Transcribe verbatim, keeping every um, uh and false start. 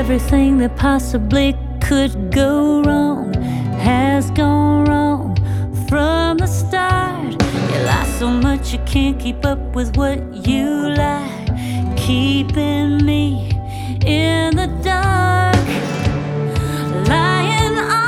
everything that possibly could go wrong has gone wrong from the start. You lie so much you can't keep up with what you like, keeping me in the dark, lying on